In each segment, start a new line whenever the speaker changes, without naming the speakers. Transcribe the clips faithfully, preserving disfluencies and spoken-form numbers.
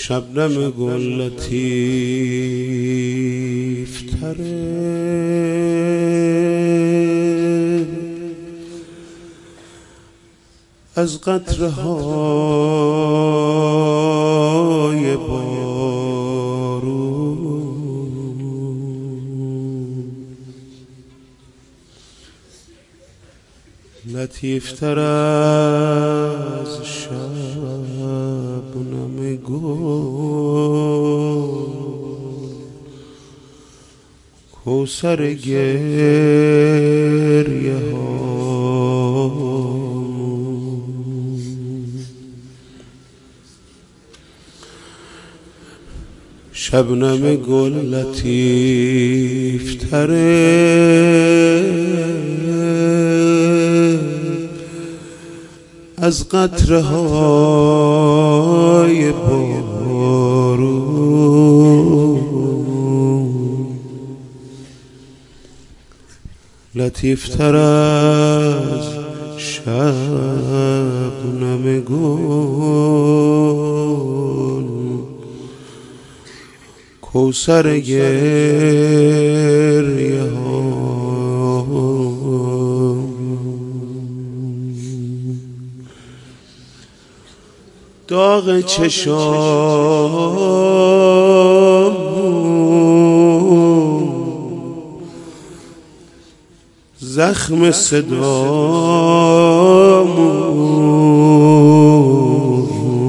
شبنم گل لطیف تره از قطره های بارون، لطیف تر از شبنم گل، کوثر گریه ها. شبنم گل لطیف تره از قطره های بارون، لطیف تر از شبنم گل، کوثر گریه ها. داغ چشام زخم صدامون،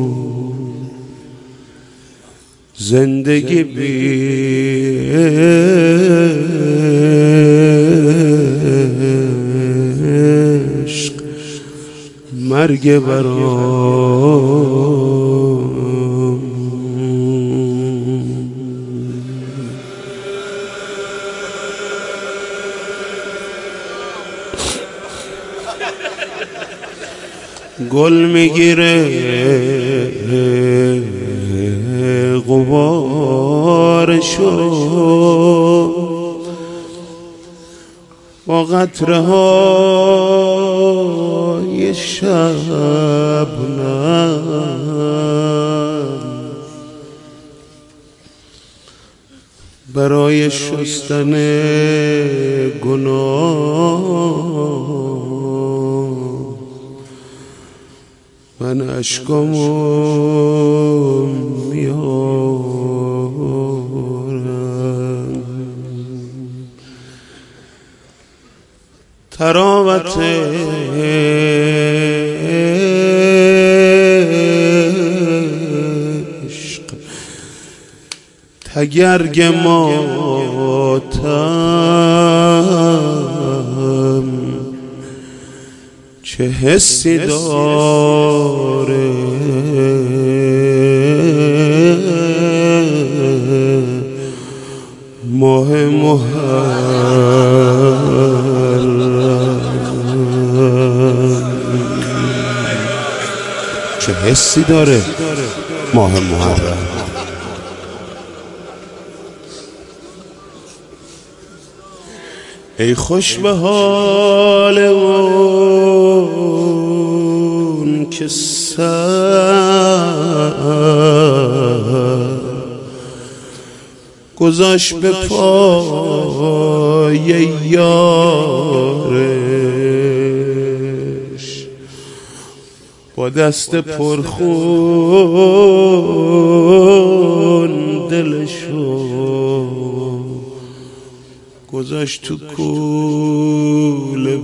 زندگی بی عشق، مرگ برام. گل میگیره غبارشو با قطره های شبنم، برای شستن گناه من اشکامو میارم. تراوت عشق، تگرگ ماتم، چه حسی داره ماه محرم، چه حسی داره ماه محرم. ای خوش به حال اون که سر گذاشت به پای یارش، با دست پرخون دلشو گذاشت تو کوله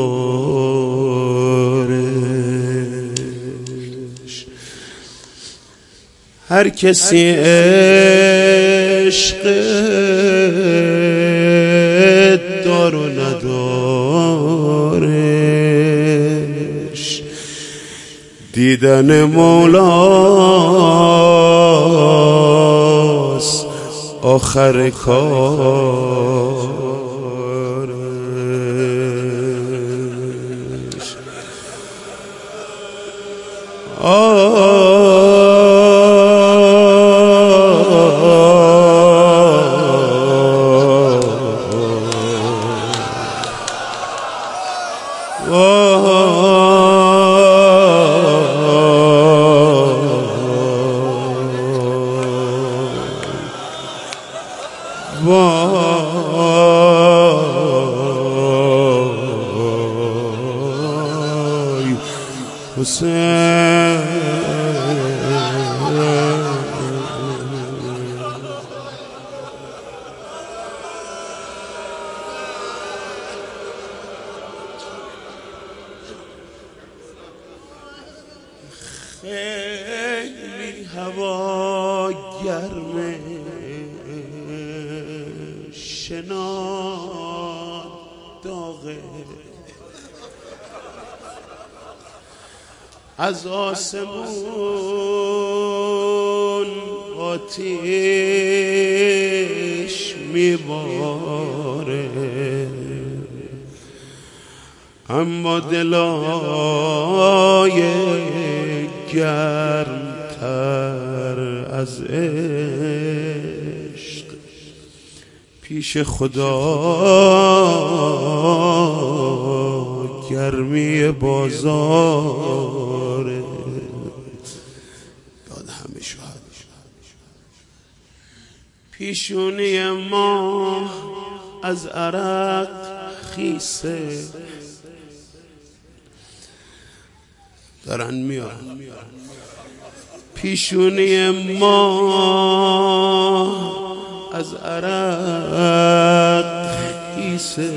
بارش. هر کسی عشق دار و ندارش، دیدن مولاست آخر کارش. آه خیلی هوا گرمه، شنا داغه، از آسمون آتیش میباره، اما دلای گرمتر از عشق پیش خدا گرمی بازاره. یاد همه شاهد پیشونی ما از عرق خیسه، دارن میارن پیشونی ما از عرق خیسه،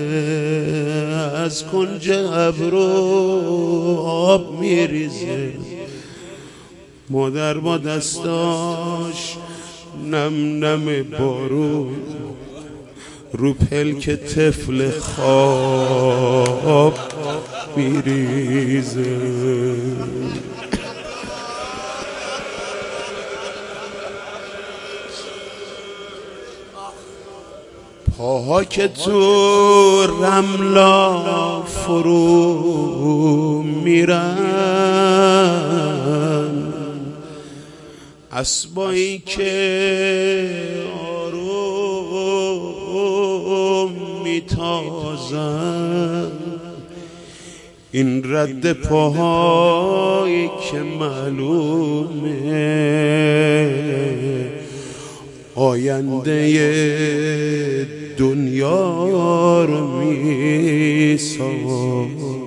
از کنج ابرو آب میریزه، مادر با دستاش نم نم بارون رو پلک طفل خواب میریزه. پاها که تو رملا فرو میرن، اسبایی که آروم میتازن، این رد پاهایی که معلومه آینده دنیا رو میسازن.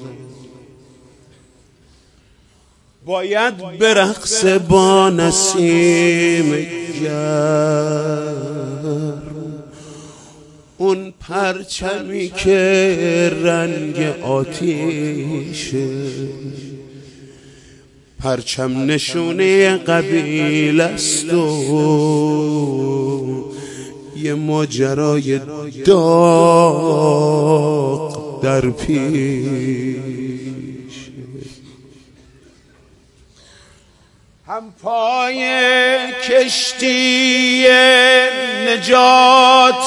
باید برقص با نسیم گرم، اون پرچمی که رنگ آتیشه، پرچم نشونه قبیله است و یه ماجرای داغ در پیش، هم پای کشتی نجات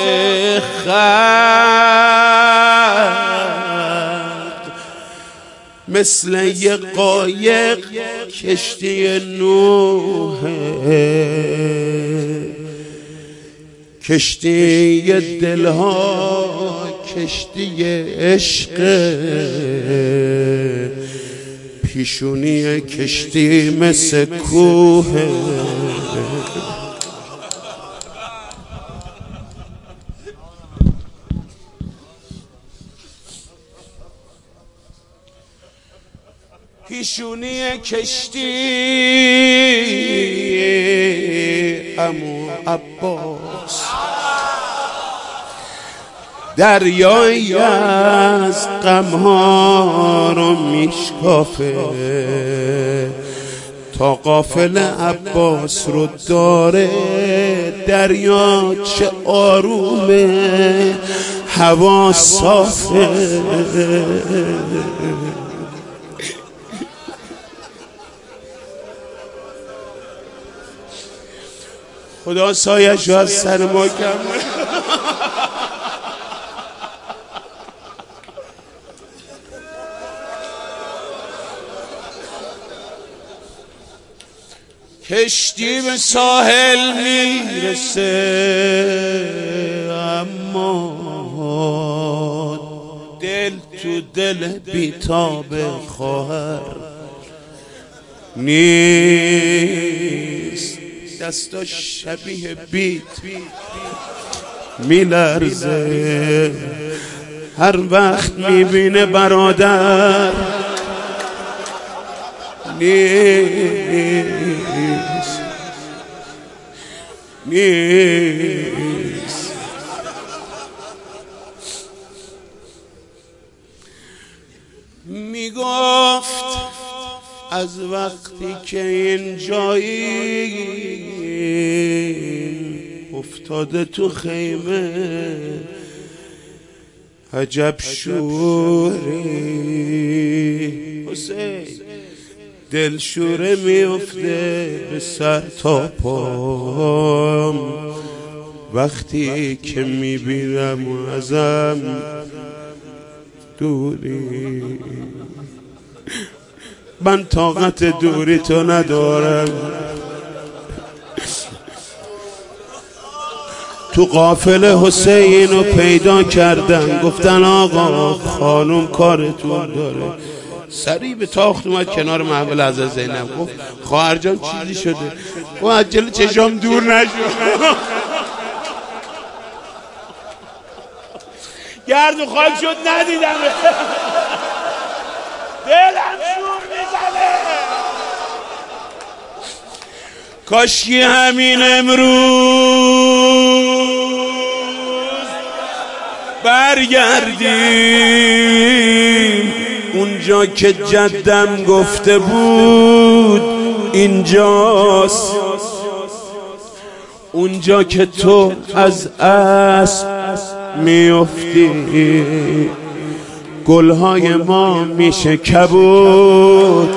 خلق، مثل یه قایق کشتی نوحه، کشتی دلها کشتی عشق، پیشونی کشتی مثل کوه. پیشونی کشتی عمو عباس، دریایی از غمها رو میشکافه، تا قافل عباس رو داره دریا چه آرومه، هوا صافه. خدا سایه‌شو از سر ما کم. کشتی به ساحل میرسه، اما دل تو دل بیتاب خواهر نیست، دستاش شبیه بیت میلرزه، هر وقت میبینه برادر نیست نیست. میگفت از وقت وقتی که این جایی افتاده تو خیمه عجب شوری حسین دل شوره میفته به سر تا پام وقتی که میبینم ازم دوری من طاقت دوری تو ندارم تو قافله حسین رو پیدا کردن گفتن آقا خانم کارتون داره سریع به تاخت اومد کنار محمل حضرت زینب گفت خواهر جان چیزی شده و عجل چشام دور نشد گرد و خاک شد ندیدم دلم شور میزنه کاشکی همین امروز برگردیم اونجا که جدم گفته بود اینجاست اونجا که تو از اسب میفتی گلهای ما میشه کبود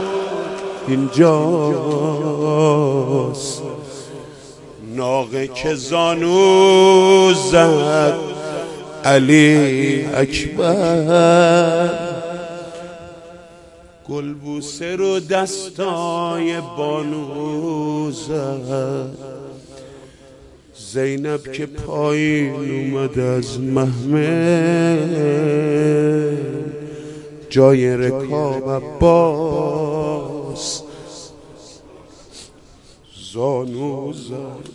اینجاست ناقه که زانو زد علی اکبر گلبوسه رو دستای بانو زد زینب که پایین اومد از محمل جای رکاب عباس زانو زد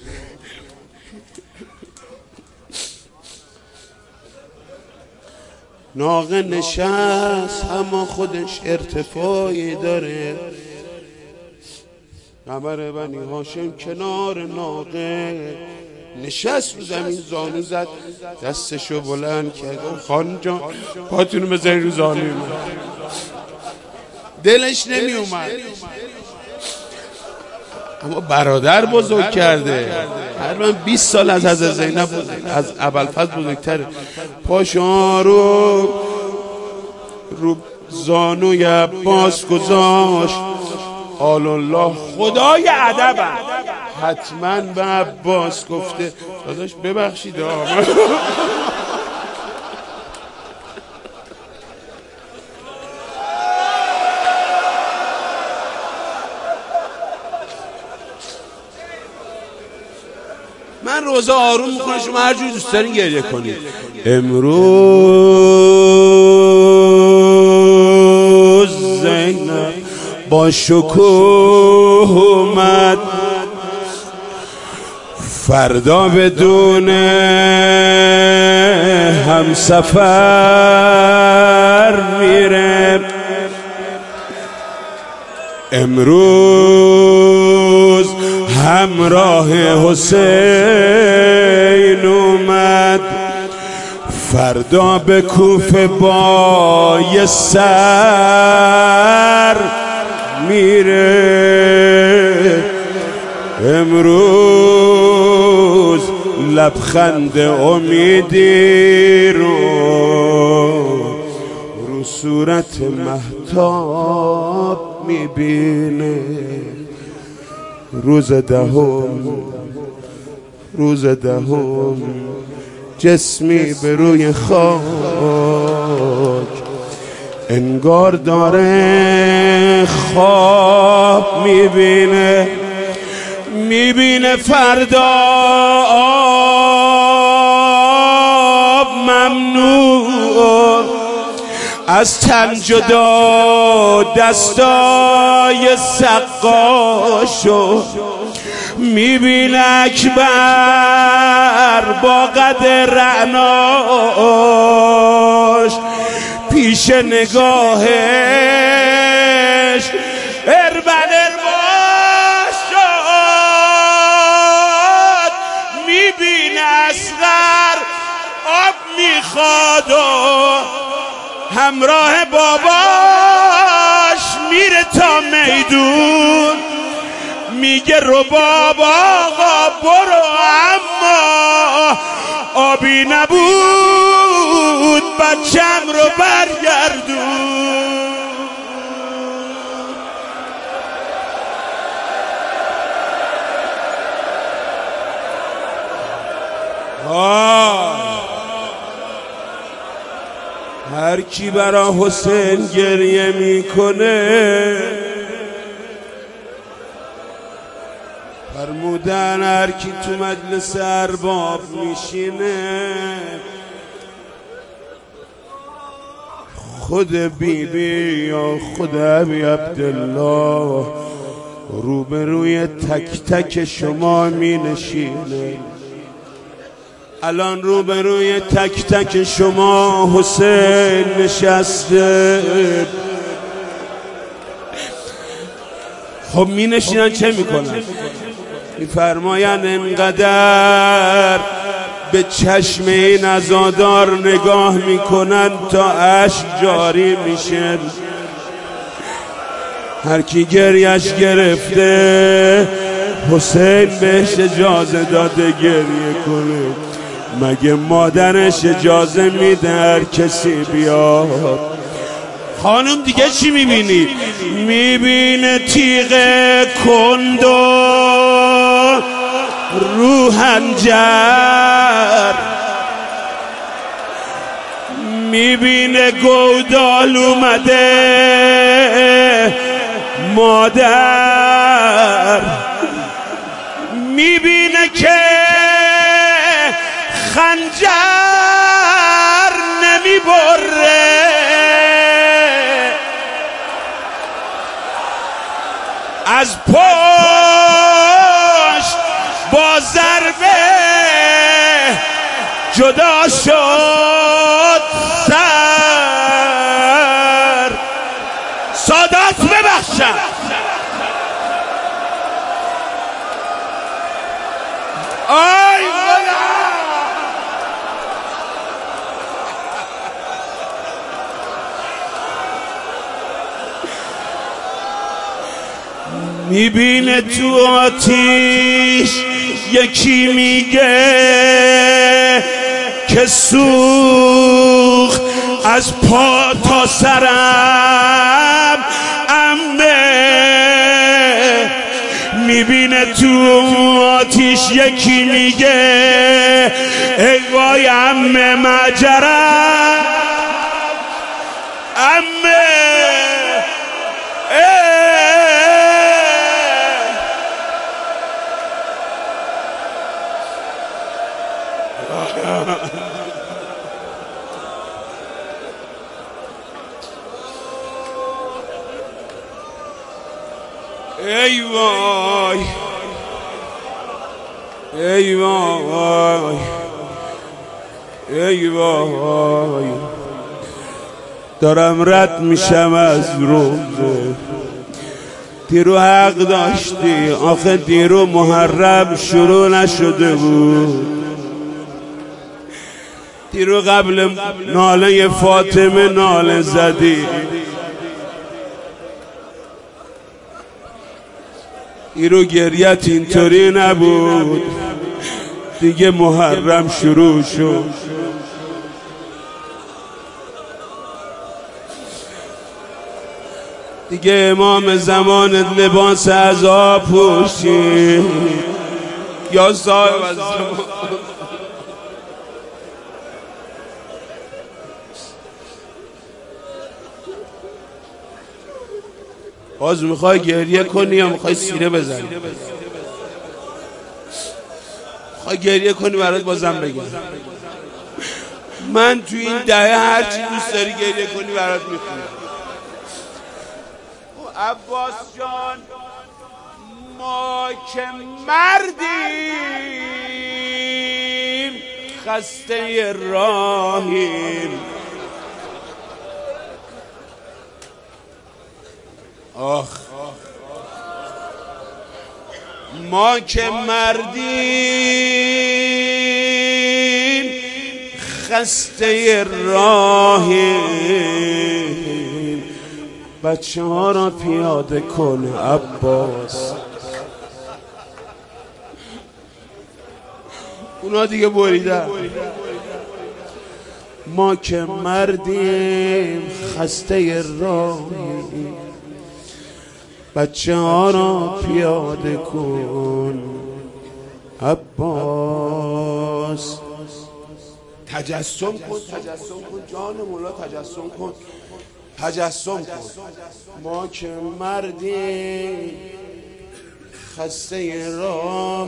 ناقه نشست اما خودش ارتفاعی داره قمر بنی هاشم کنار ناقه نشست رو زمین زانو زد دستشو بلند کرد خانم جان پاتونو بزنی رو زانوی من دلش نمی اومد اما برادر بزرگ کرده هر بیست سال از حضرت زینب از ابوالفضل بزرگتره پاشا رو رو زانوی عباس گذاشت آل الله خدای ادب حتما به عباس گفته داداش ببخشید آمد من روزه آروم میکنه شما هر جوری دوست دارین گریه کنید امروز زینب با شکوه اومد فردا بدون همسفر میره امروز همراه حسین اومد فردا به کوفه با یه سر میره امروز لبخند امیدی رو رو صورت مهتاب میبینه روز دهم روز دهم جسمی به روی خاک انگار داره خواب میبینه میبینه فردا آب ممنوع از تن جدا دستای سقاشو میبینه اکبر با قد رعناش پیش نگاهش اربن ارباش شد میبینه اصغر آب میخواد و همراه باباش میره تا میدون جون میگه رباب آقا برو، اما آبی نبود بچم رو برگردون. هر کی برا حسین گریه میکنه فرمودن هر کی تو مجلس ارباب میشینه خود بی بی یا خود ابی عبدالله روبروی تک تک شما می نشینه. الان روبروی تک تک شما حسین نشسته. خب می نشینن چه می کنن؟ می فرماین انقدر به چشم این عزادار نگاه می کنن تا اشک جاری میشه. هر کی گریش گرفته حسین بهش اجازه داده گریه کنه. مگه مادرش اجازه میده هر کسی بیاد؟ خانم دیگه چی میبینی؟ میبینه تیغ کندو رو هنجر، میبینه گودال اومده مادر، میبینه که خنجر نمیبره، از پشت با ضربه جدا شد سر. سادات ببخشم آی خدا. میبینه تو آتیش یکی میگه که سوخت از پا تا سرم عمه. میبینه تو آتیش یکی میگه ای وای عمه مجرم عمه. ای وای ای وای ای وای، دارم رد میشم از روزه. دیرو حق داشتی، آخه دیرو محرم شروع نشده بود. دیرو قبل ناله فاطمه ناله زدی، دیرو گریت اینطوری نبود. دیگه محرم شروع شد. دیگه امام زمانت لباس عزا پوشید یا صاحب از زمان. باز میخوای گریه کنی یا میخوای سیره بزنی؟ میخوای گریه کنی برات بازم بگم من تو این دهه هرچی دوست داری گریه کنی برات میخونم. عباس جان ما که مردیم خسته راهیم، آخ ما که مردیم خسته راهیم، بچه ها را پیاده کن عباس. اونا دیگه بریدن. ما که مردیم خسته راهی، بچه ها را پیاده کن عباس. تجسم کن، تجسم کن جان مولا، تجسم کن، تجسم کن. ما که مردیم خسته راهی،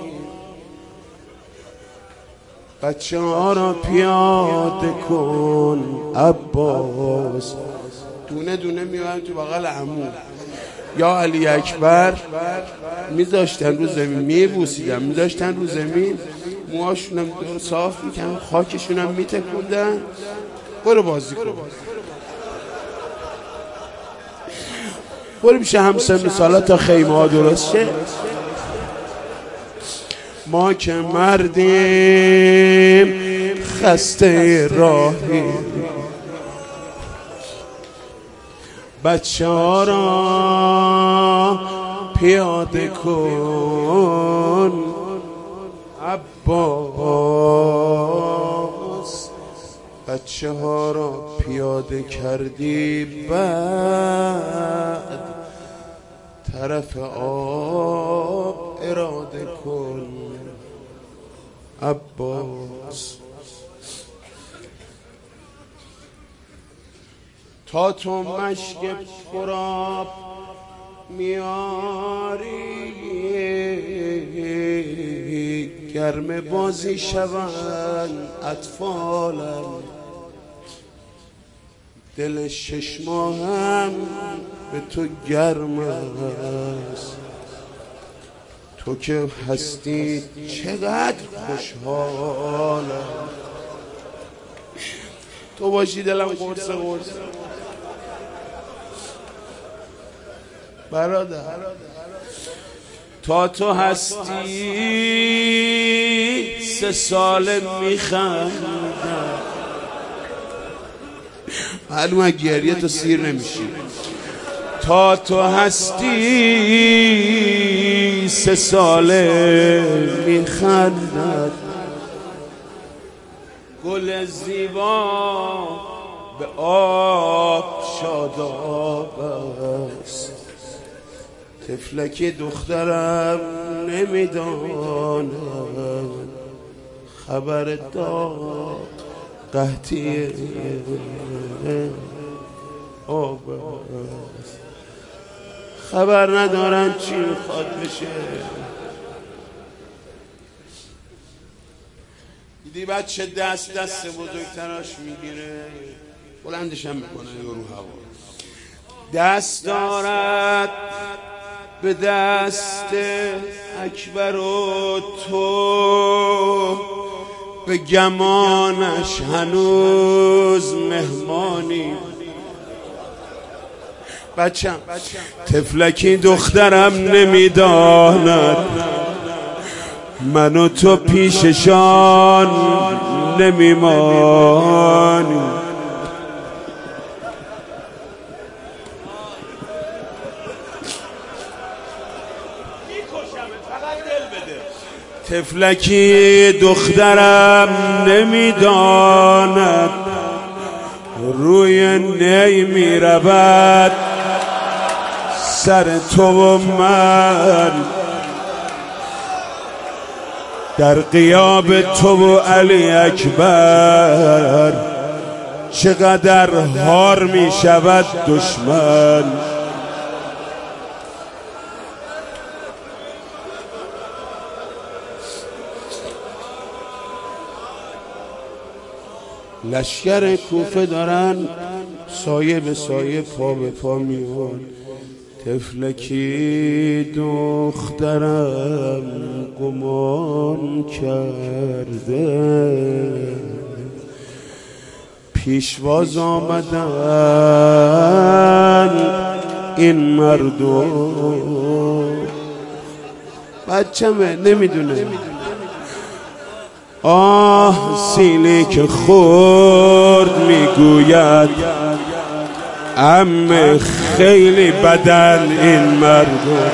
بچه ها را پیاده کن عباس. دونه دونه میوان تو بغل عمو یا علی اکبر میذاشتن رو زمین، میبوسیدن، میذاشتن رو زمین، موهاشونم دور صاف میکنن، خاکشونم میتکوندن. برو بازی کن، برو میشه همسن سالا تا خیمه ها درست شه. ما که مردیم خسته راهی، بچه ها را پیاده کن عباس. بچه ها را پیاده کردی بعد طرف آب اراده کن عباس. تا تو مشک پراب میاری گرم بازی شوند اطفالم، دل شش ماهم به تو گرم است. تو که هستی چقدر خوشحالم، تو باشی دلم قرص قرص. برادر تا تو هستی سه سال میخندم، معلومه گریه تو سیر نمیشی. تا تو هستی سه ساله میخندد، گل زیبا به آب شاداب است. طفلکی دخترم نمیداند خبر داغ قحطی آب است. خبر ندارن چی میخواد بشه. دیدی بچه دست دست بزرگتراش میگیره، بلندش هم میکنه رو هوا، دست دارد به دست اکبر و تو به گمانش هنوز مهمانی. بچم طفلکی دخترم نمیداند من و تو پیششان نمیمانی. طفلکی دخترم نمیداند روی نی میرود سر تو و من، در غیاب تو و علی اکبر چقدر هار می شود دشمن. لشکر کوفه دارن سایه به سایه پا به پا میان. طفلکی دخترم گمان کرده پیشواز آمدن این مردم. بچه‌مه نمیدونه آه سیلی که خورد میگوید عمه خیلی بدن این مردم.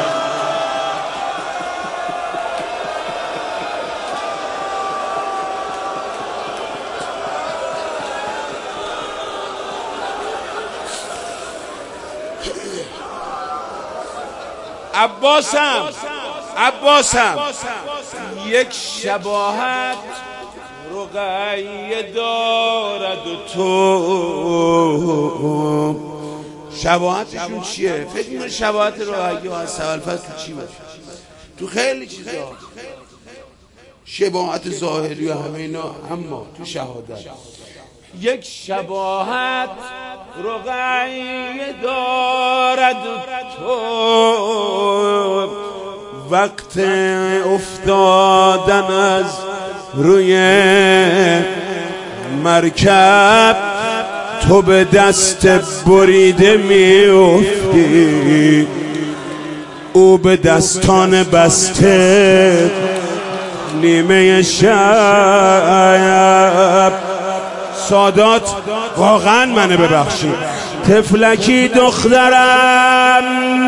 عباسم عباسم یک شباهت رقیه دارد و تو شباهتشون چیه؟ فکر می‌کنی شباهت رقیه از اول فصل تو چی باشه؟ تو خیلی چیزا شباهت ظاهری و همه اینا، اما تو شهادت یک شباهت رقیه دارد تو وقت افتادن از روی مرکب تو به دست بریده میافتی، او به دستان بسته نیمه شب. سادات واقعا منه ببخشید، طفلکی دخترم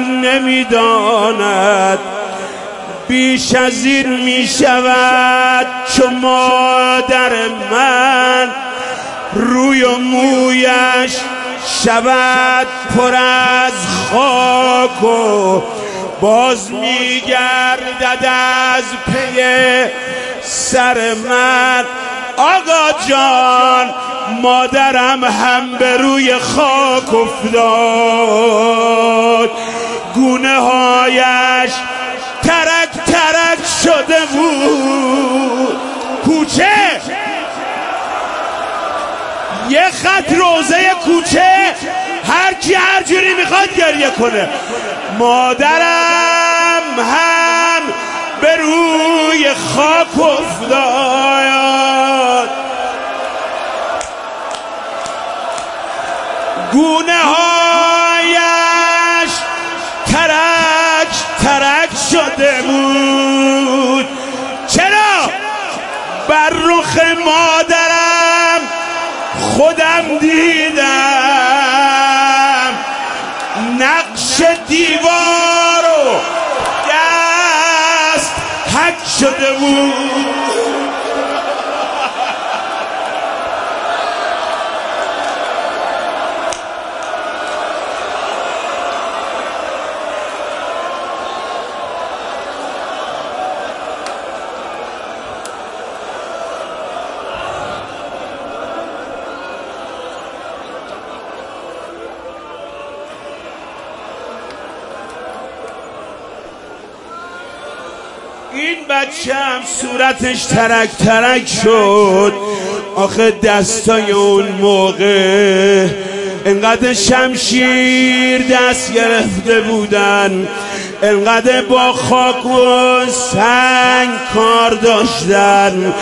نمیداند بیش از این میشود چو مادر من روی و مویش شود پر از خاک و باز میگردد از پی سر من. آقا جان مادرم هم به روی خاک افتاد، گونه هایش ترک ترک شده بود. کوچه یه خط روزه کوچه، هر کی هر جوری میخواد گریه کنه. مادرم هم به روی خاک افتاد، گونه هایش ترک ترک شده بود. چرا؟ بر رخ مادرم خودم دیدم، نقش دیوار و دست حک شده بود. این بچه هم صورتش ترک ترک شد. آخه دستای اون موقع انقدر شمشیر دست گرفته بودن، انقدر با خاک و سنگ کار داشتن،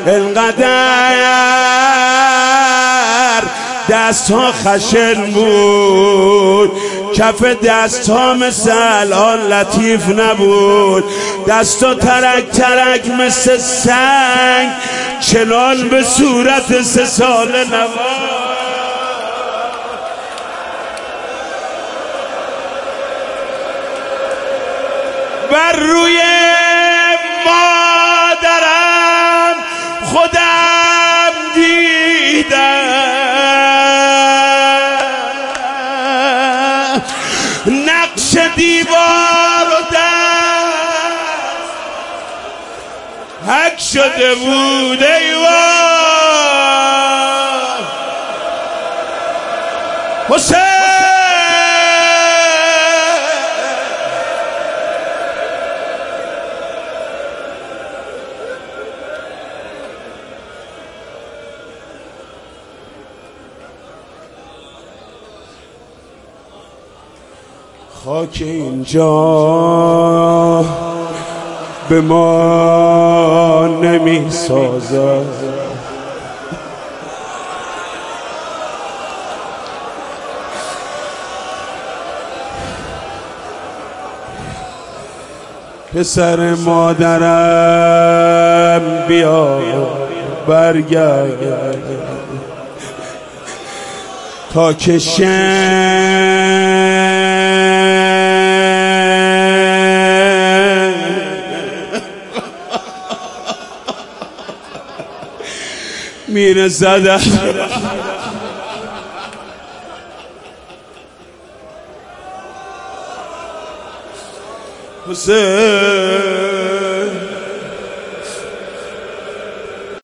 انقدر دست ها خشن بود، کف دست ها مثل الان لطیف نبود، دست ها ترک ترک مثل سنگ، چنان به صورت سه ساله نواد. بر روی مادرم خودم دیدم، نقش دیوار و دست حک شده بود. ایوان حسین خاک اینجا به ما نمی سازد، پسر مادرم بیا برگرد، تا که میره زده حسین